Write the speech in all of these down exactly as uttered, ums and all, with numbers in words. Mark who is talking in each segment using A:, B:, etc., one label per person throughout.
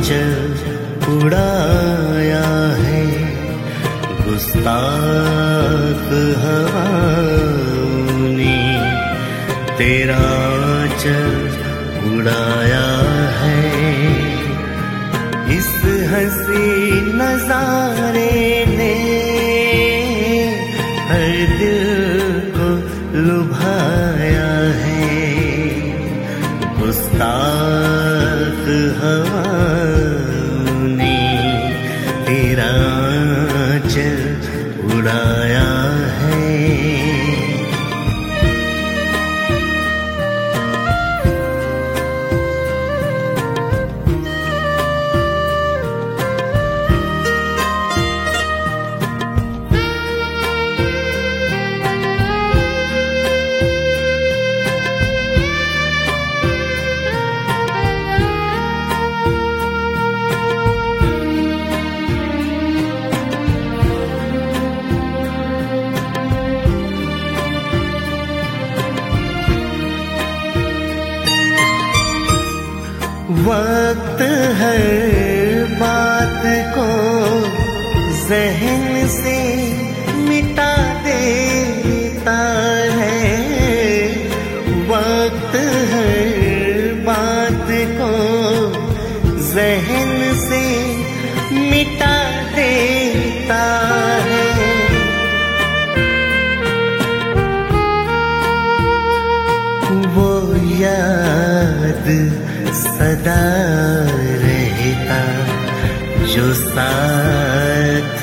A: आंचल उड़ाया है, गुस्ताख हवाओं ने तेरा आंचल उड़ाया है। इस हंसी नजारे ने हर दिल को लुभाया है, गुस्ताख हवाओं ने तेरा आंचल उड़ाया है। वक्त हर बात को ज़हन से मिटा देता है, वक्त हर बात को ज़हन से मिटा देता है। वो याद सदा रहता जो साथ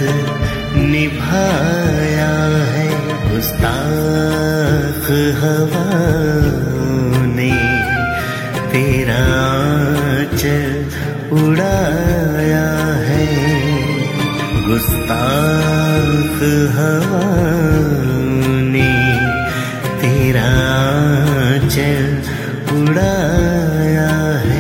A: निभाया है, गुस्ताख हवाओं ने तेरा आंचल उड़ाया है, गुस्ताख हवाओं ने तेरा आंचल उड़ाया है।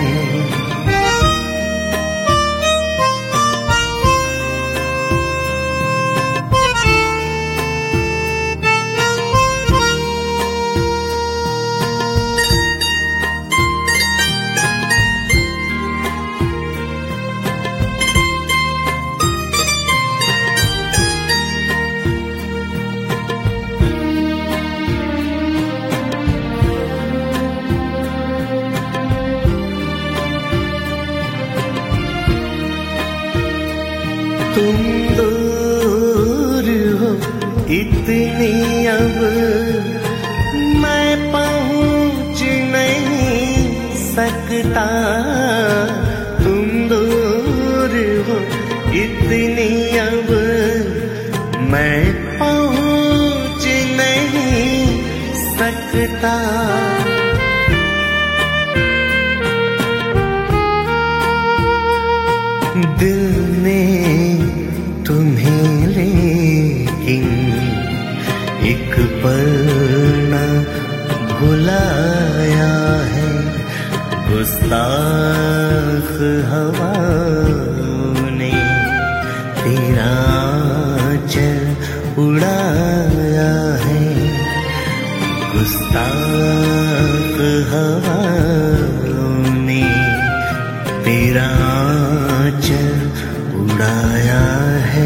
A: तुम दूर हो इतनी अब मैं पहुँच नहीं सकता, तुम दूर हो इतनी अब मैं पहुँच नहीं सकता। दिल ने तुम्हें लेकिन एक पल न भुलाया है, गुस्ताख हवाओं ने तेरा आंचल उड़ाया है, गुस्ताख हवाओं ने तेरा आंचल उड़ाया है।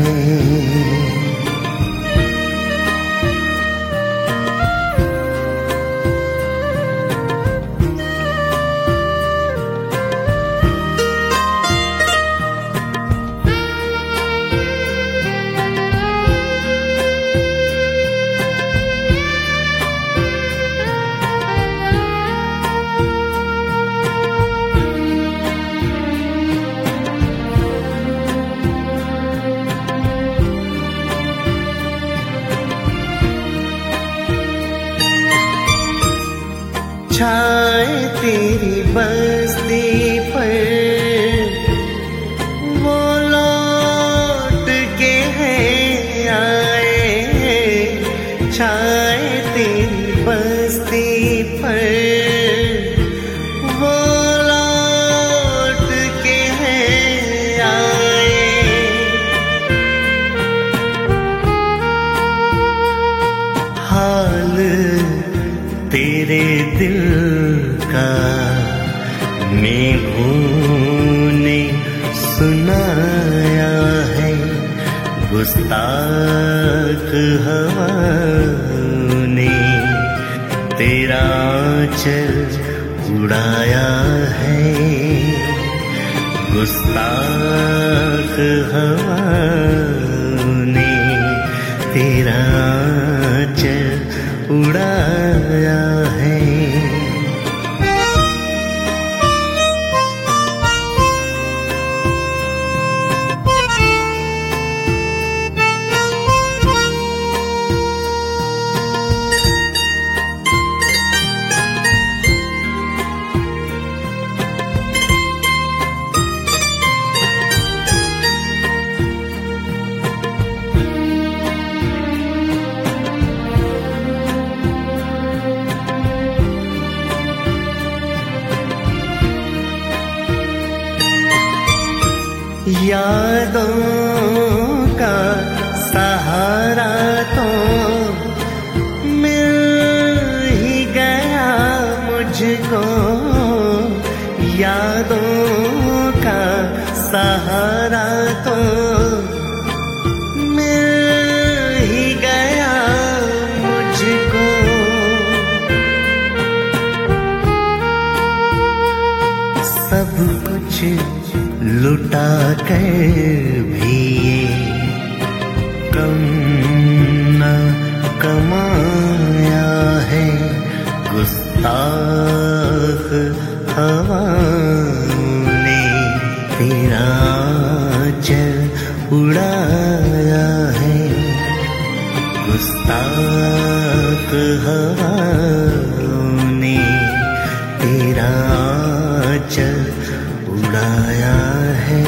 A: गुस्ताख हवा ने तेरा आंचल उड़ाया है। गुस्ताख हवा ने तेरा आंचल उड़ाया है। यादों का सहारा तो मिल ही गया मुझको। यादों का सहारा तो मिल ही गया मुझको। सब कुछ लुटा कर भी ये कम न कमाया है। गुस्ताख हवा ने तेरा आंचल उड़ाया है। गुस्ताख हवा ने तेरा आंचल उड़ाया है।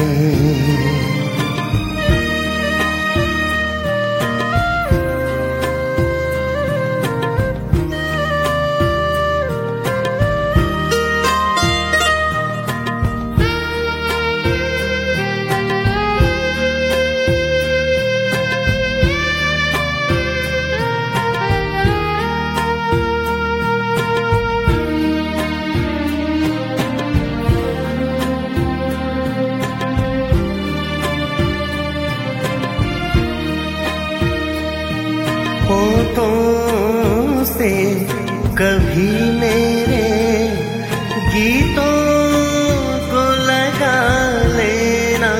A: होठों से कभी मेरे गीतों को लगा लेना।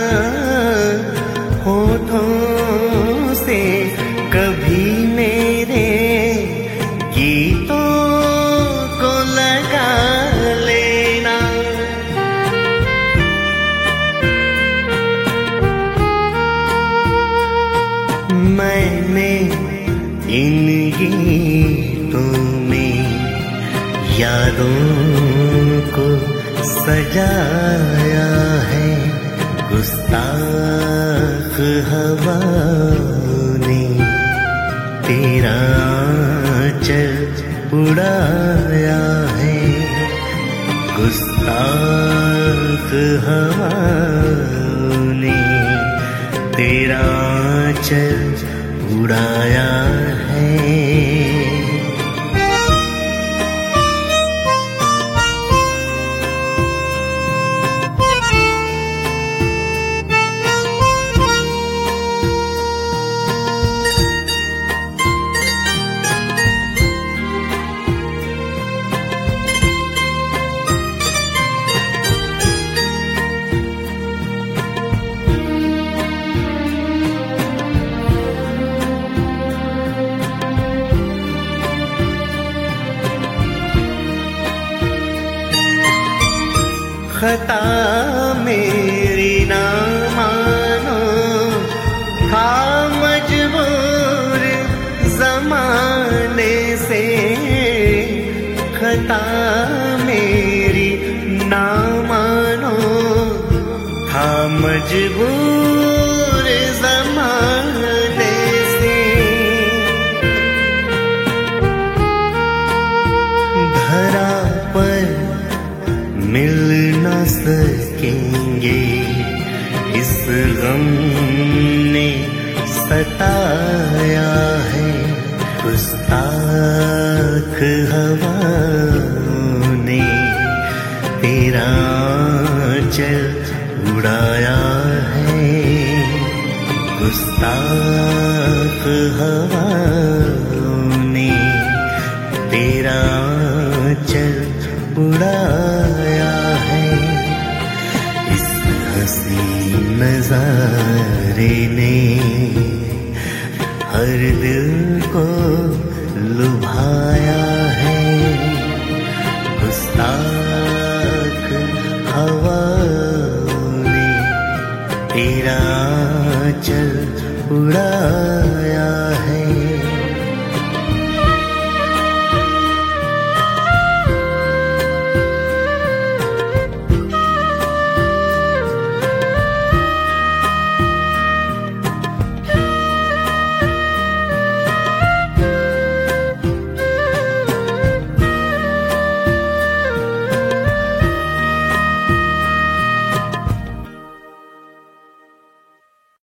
A: होठों से कभी मेरे गीतों को लगा लेना। मैंने इन गीतों में यादों को सजाया है। गुस्ताख हवा ने तेरा आंचल उड़ाया है। गुस्ताख हवा ने तेरा आंचल उड़ाया है। खता मेरी ना मानो, था मजबूर जमाने से। खता मेरी ना मानो, था मजबूर जमाने से। धरा पर मिल न सकेंगे, इस गम ने सताया है। गुस्ताख हवा ने तेरा आंचल उड़ाया है। गुस्ताख हवाओं ने तेरा आंचल उड़ाया है। इस हंसी नजारे ने हर दिल को लुभाया है। गुस्ताख हवाओं ने तेरा आंचल उड़ाया